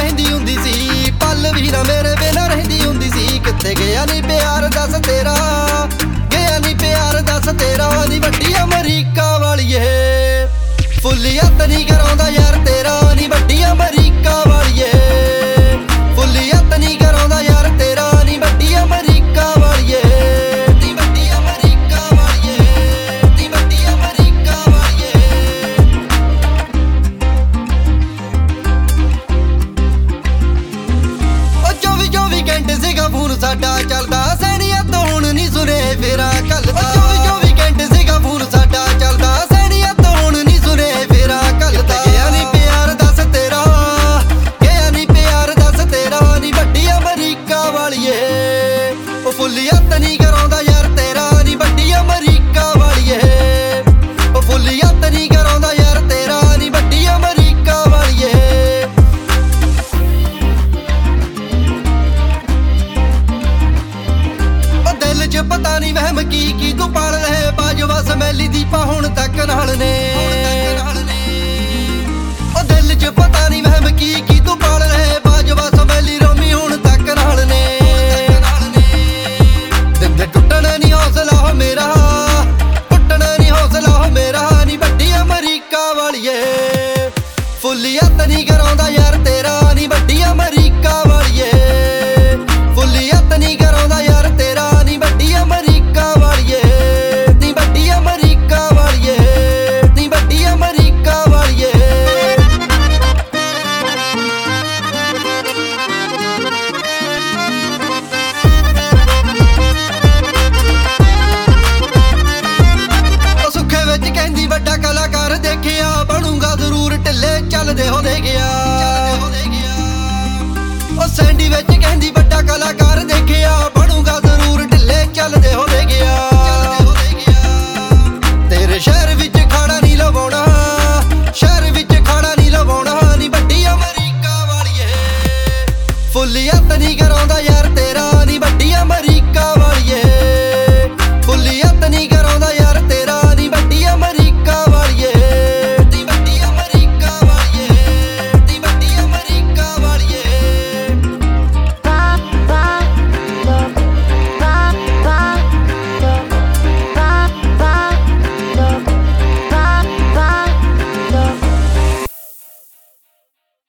ਰਹਿੰਦੀ ਹੁੰਦੀ ਸੀ, ਪਲ ਵੀ ਨਾ ਮੇਰੇ ਬਿਨਾਂ ਰਹਿੰਦੀ ਹੁੰਦੀ ਸੀ। ਕਿੱਥੇ ਗਿਆ ਨੀ ਪਿਆਰ ਦੱਸ ਤੇਰਾ, ਗਿਆ ਨੀ ਪਿਆਰ ਦੱਸ ਤੇਰਾ। ਨੀ ਵੱਡੀ ਅਮਰੀਕਾ ਵਾਲੀਏ ਫੁੱਲੀ ਹੱਥ ਨੀ ਕਰਾਉਂਦਾ ਯਾਰ ਤੇਰਾ। ਨੀ ਵੱਡੀ ਅਮਰੀਕਾ ਵਾਲੀਏ ਫੁੱਲੀ ਹੱਥ ਨੀ ਕਰਾਉਂਦਾ ਯਾਰ ਤੇਰਾ। ਨੀ ਵੱਡੀ ਅਮਰੀਕਾ ਵਾਲੀਏ, ਨੀ ਵੱਡੀ ਅਮਰੀਕਾ ਵਾਲੀਏ, ਨੀ ਵੱਡੀ ਅਮਰੀਕਾ ਵਾਲੀਏ। ਉਹ 24 ਘੰਟੇ ਸੀਗਾ ਫੋਨ ਸਾਡਾ ਚੱਲਦਾ, ਸੈਣੀਆਂ ਤੋਂ ਹੁਣ ਨੀ ਸੁਣੇ ਫੇਰਾ ਘੱਲਦਾ। 24 ਘੰਟੇ ਸੀਗਾ ਫੋਨ ਸਾਡਾ ਚੱਲਦਾ, ਸੈਣੀਆਂ ਤੋਂ ਹੁਣ ਨੀ ਸੁਣੇ ਫੇਰਾ ਘੱਲਦਾ। ਗਿਆ ਨੀ ਪਿਆਰ ਦੱਸ ਤੇਰਾ, ਗਿਆ ਨੀ ਪਿਆਰ ਦੱਸ ਤੇਰਾ। ਨੀ ਵੱਡੀ ਅਮਰੀਕਾ ਵਾਲੀਏ ਉਹ ਫੁੱਲੀ ਹੱਥ ਨੀ ਕਰਾਉਂਦਾ ਯਾਰ ਤੇਰਾ। ਨੀ ਵੱਡੀ ਅਮਰੀਕਾ ਵਾਲੀਏ ਉਹ ਫੁੱਲੀ ਹੱਥ ਨੀ ਕਰਾਉਂਦਾ ਯਾਰ ਤੇਰਾ। ਨੀ ਵੱਡੀ ਅਮਰੀਕਾ ਵਾਲੀਏ। ਉਹ ਦਿਲ 'ਚ ਪਤਾ ਨੀ ਵਹਿਮ ਕੀ ਤੂੰ ਪਾਲ ਰਹੇ, ਬਾਜਵਾ ਸਮੈਲੀ ਦੀਪਾ ਹੁਣ ਤੱਕ ਨਾਲ ਨੇ।